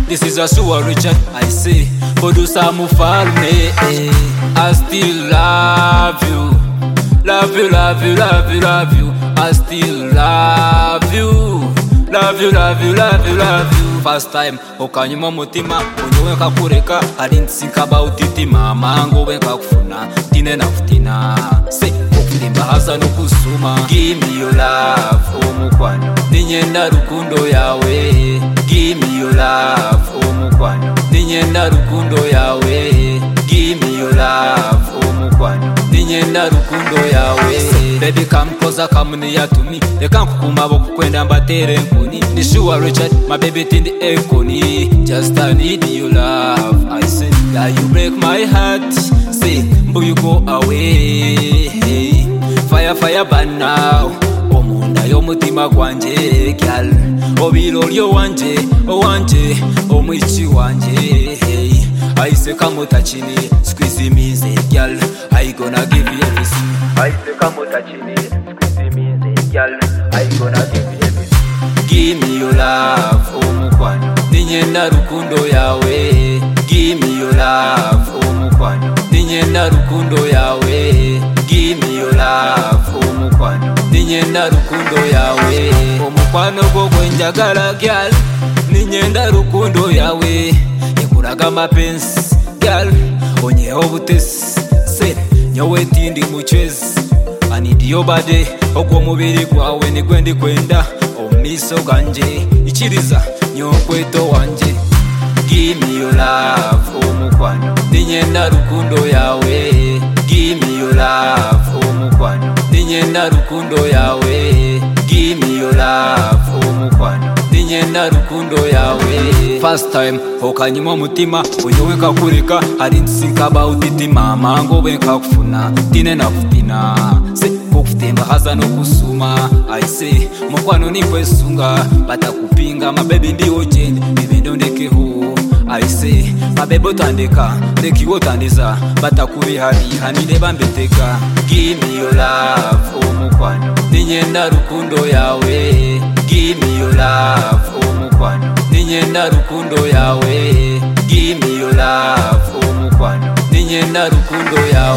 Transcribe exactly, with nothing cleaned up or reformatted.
This is a Sua Richard, I say. Producer Mufalme, I still love you. Love you, love you, love you, love you. I still love you. Love you, love you, love you, love you. First time, okanyuma mutima, unyowenka kureka. I didn't think about it, mama, ngo wenka kufuna. Tine na kutina, say, okulimba hasa nukusuma. Give me your love, omukwano. Ninyenda rukundo yawe. Give me your love, omukwano. Ninyenda rukundo yawe. Give me your love, omukwano. Ninyenda rukundo yawe. Baby come closer, come near to me. Leka nkukumabo kukwenda mbatere nkoni. Ni Sua Richard, my baby tindi ekoni. Just I need your love, I say. Yeah, you break my heart. Say, mbu you go away. Hey. Fire, fire burn now. Omunda y'omutima gwanje, girl. Obirolyo wanje, owanje, omwichi wanje. Hey. I say come touch me, squeeze me, say, girl. I gonna give you everything. I say come touch me, squeeze me, say, girl. I gonna give you everything. Give me your love, omukwano. Ninyenda rukundo yawe. Give me your love, omukwano. Ninyenda rukundo yawe. Give me your love, omukwano. Ninyenda rukundo yawe. Omukwano gwo gwenjagala, girl. Ninyenda rukundo yawe. Nikuraga mapenzi, girl. Onyeho butesi, say, nyowe tindi muchezi. I need your body, ogwo mubiri gwawe nigwendi kwenda. Omiso ganje, ichiriza, nyokweto wanje. Give me your love, omukwano. Ninyenda rukundo yawe. Give me your love, omukwano. Ninyenda rukundo yawe. Give me your love, omukwano. Ninyenda rukundo yawe. First time, okanyuma mutima, unyowenka kureka. I didn't think about it, mama, ngo wenka kufuna. Tine na kutina, say, kukutemba haza no kusuma. I say, mukwano ni kwesunga. Bata kupinga, mabebi ndi ojeni, bibendo ndekeho. I say, mabebo tandeka, ndeki wotandeza. Bata kubihari, hanide bambeteka. Give me your love, omukwano. Ninyenda rukundo yawe. Give me your love, omukwano. Ninyenda rukundo yawe. Give me your love, omukwano. Ninyenda rukundo yawe.